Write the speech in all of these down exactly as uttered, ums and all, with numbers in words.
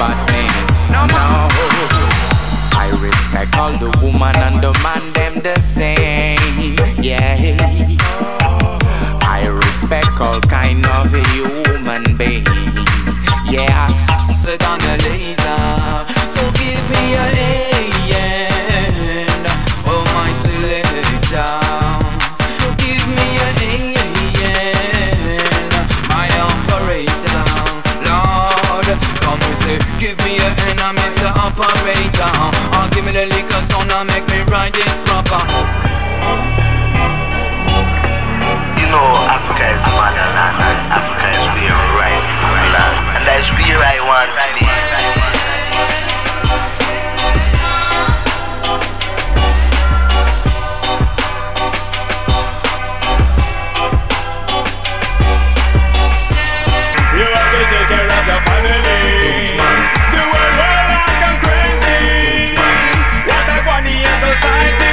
badness. No, no. I respect all the woman and the man, them the same. Yeah. I respect all kind of a human being. Yes. Sit on the laser. So give me a hand. Oh my selector. So give me a hand. My operator. Lord, come and say, give me a hand, I'm Mister Operator. Oh, give me the liquor sound and make me ride it proper. You know, Africa is motherland. Africa is real right land. And that's where I want to be. You have to take care of your family. The world will like I'm crazy. What a one year society.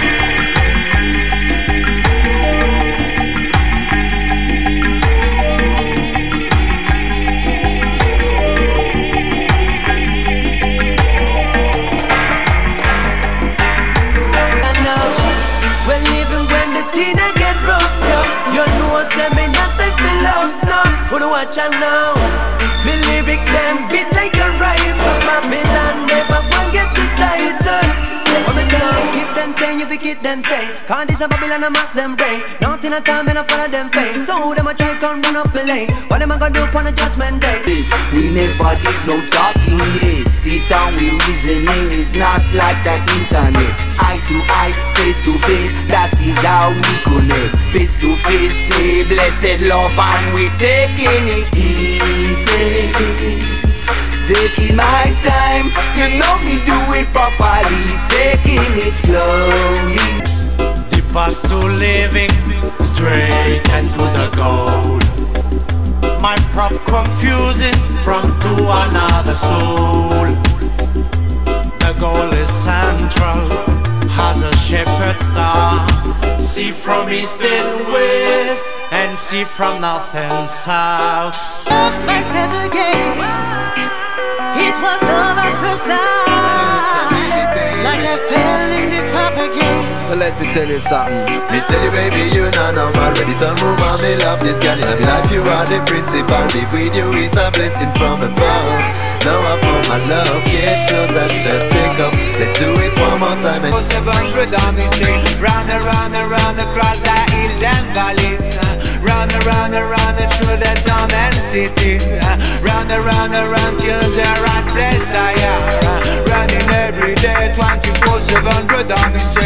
Watch out now, me lyrics them beat like a rifle. Babylon never one get the title. What me tell them, keep them saying, you be keep them saying. Can't this a Babylon, I mask them brain. Nothing at all, man, I follow them fame. So who them a try come run up my lane? What them a gonna do for the judgment day? We never did no talking yet. Sit down, we reasoning is not like that internet. Eye to eye, face to face, that is how we connect. Face to face, say blessed love and we taking it easy. Taking my time, you know me do it properly. Taking it slowly. The path to living straight and to the goal. My prop confusing from to another soul. The goal is central, has a shepherd star. See from east and west, and see from north and south. Lost myself again. It was love at first sight. Like I fell in this trap again. Well, let me tell you something. Me tell you, baby, you know now I'm ready to move on. Me love this girl in my life. You are the principal. Be with you is a blessing from above. Now I found my love. Get closer, shut, pick up. Let's do it one more time. And seven hundred on me sing. Round and round and round across the hills and valleys. Round and round and round and through the town and city. Round and round and round till the right place I am. Running every day, twenty-four seven, good on me say.